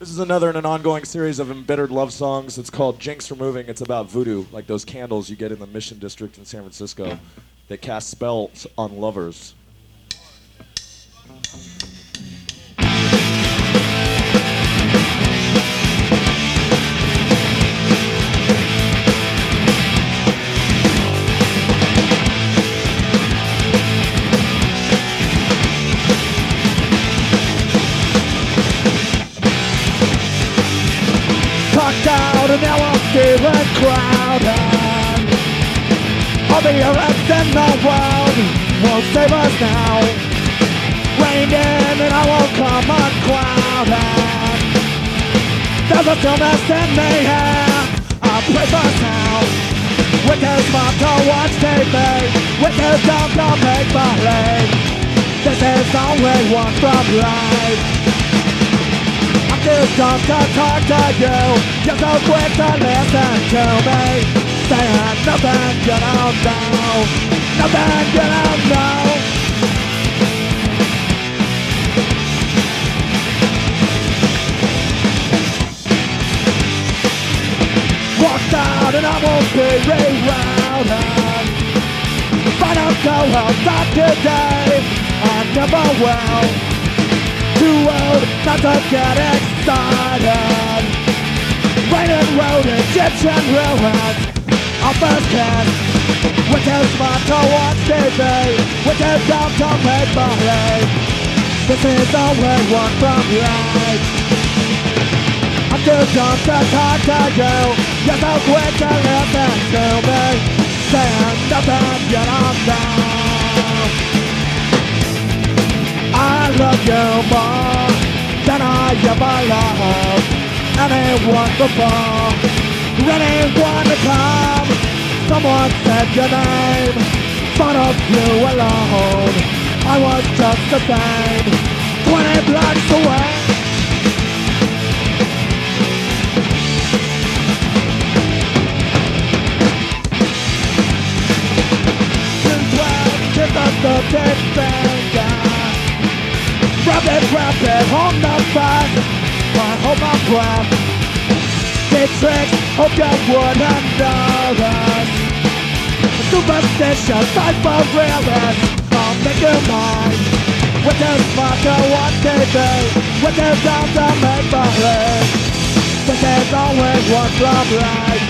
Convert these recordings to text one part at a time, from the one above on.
This is another in an ongoing series of embittered love songs. It's called Jinx Removing. It's about voodoo, like those candles you get in the Mission District in San Francisco that cast spells on lovers. And now I'm feeling crowded. All the arrests in the world won't save us now. Reined in and I won't come unclouded. There's a stillness in the air. I pray for sound. Wicked smart to watch TV. Wicked dumb to make believe. This is only one from life. Too dumb to talk to you. You're so quick to listen to me. Saying nothing you don't know. Nothing you don't know. Walked out and I won't be rerouted. Find out go outside today. I never will. Too old not to get excited. Rain and road, Egyptian ruins. Our first kiss. We're too smart to watch TV. We're too dumb to make believe. This is only one from life. I'm too dumb to talk to you. You're so quick to listen to me. Saying nothing you don't know. I love you more than I ever loved anyone before. Anyone to come, someone said your name. Thought of you alone, I was just the same. 20 blocks away. Since when did the big finger? Grab it on the back. I hold my breath. Big tricks, hope you wouldn't notice. Superstitious, I'm for realist. I'll make you mine. With this smart to watch TV. With this dumb to make believe. But there's always one from life.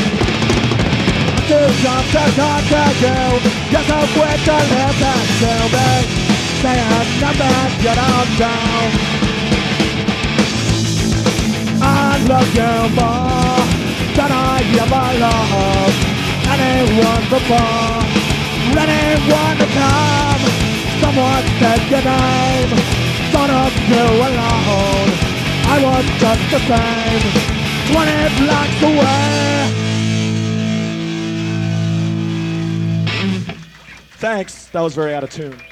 Too dumb to talk to you. You're so quick to listen to me. Saying nothing you don't know. I love you more than I ever loved anyone before. Anyone to come, someone said your name. Thought of you alone, I was just the same. 20 blocks away. Thanks. That was very out of tune.